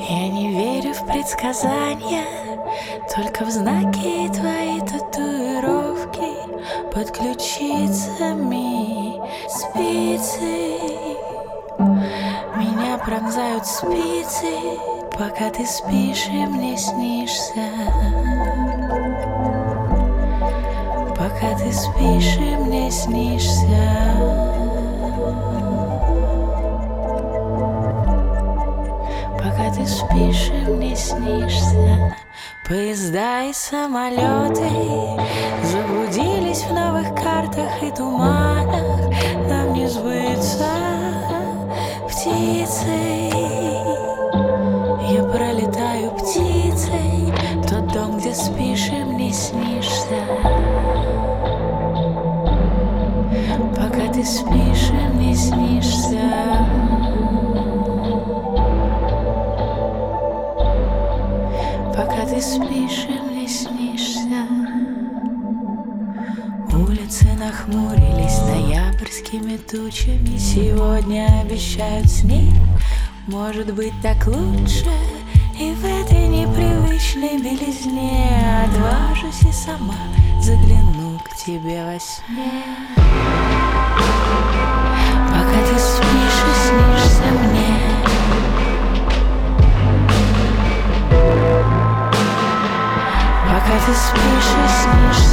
Я не верю в предсказания, только в знаки твои татуировки под ключицами спицы. Меня пронзают спицы, пока ты спишь и мне снишься. Пока ты спишь и мне снишься. Пока ты спишь и мне снишься. Поезда и самолеты заблудились в новых картах и туманах. Нам не сбыться птицей. Я пролетаю птицей в тот дом, где спишь и мне снишься. Пока ты спишь и мне снишься. Пока ты спишь и мне снишься. Улицы нахмурились ноябрьскими тучами. Сегодня обещают снег. Может быть, так лучше. И в этой непривычной белизне отважусь и сама загляну к тебе во сне. Пока ты спишь и снишься мне. Пока ты спишь и снишься.